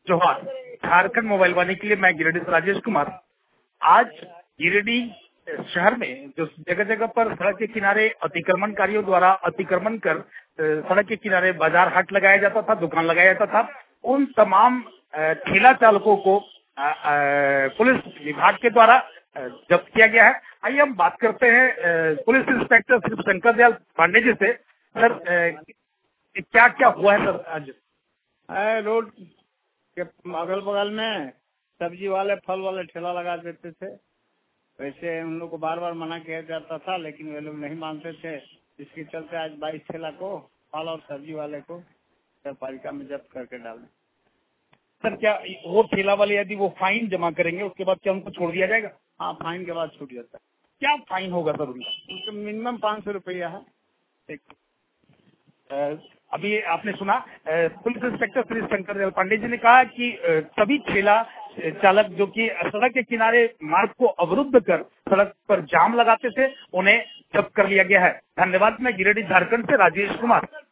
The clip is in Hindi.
जोहार। झारखंड मोबाइल वाणी के लिए मैं गिरिडीह से राजेश कुमार। आज गिरिडीह शहर में जो जगह जगह पर सड़क के किनारे अतिक्रमणकारियों द्वारा अतिक्रमण कर सड़क के किनारे बाजार हाट लगाया जाता था, दुकान लगाया जाता था, उन तमाम ठेला चालकों को पुलिस विभाग के द्वारा जब्त किया गया है। आइए हम बात करते हैं पुलिस इंस्पेक्टर श्री शंकर दयाल पांडे जी से। सर, क्या क्या हुआ है सर आज? रोड के अगल बगल में सब्जी वाले फल वाले ठेला लगा देते थे। वैसे उन लोग को बार बार मना किया जाता था, लेकिन वे लोग नहीं मानते थे। इसके चलते आज 22 ठेला को, फल और सब्जी वाले को नगरपालिका में जब्त करके डाले। सर, क्या वो ठेला वाले यदि वो फाइन जमा करेंगे उसके बाद क्या उनको छोड़ दिया जाएगा? हाँ, फाइन के बाद छूट जाता है। क्या फाइन होगा सर उनका? उनका मिनिमम 500 रुपया है। अभी आपने सुना पुलिस इंस्पेक्टर श्री शंकर दयाल पांडे जी ने कहा कि सभी ठेला चालक जो कि सड़क के किनारे मार्ग को अवरुद्ध कर सड़क पर जाम लगाते थे, उन्हें जब्त कर लिया गया है। धन्यवाद। मैं गिरिडीह झारखंड से राजेश कुमार।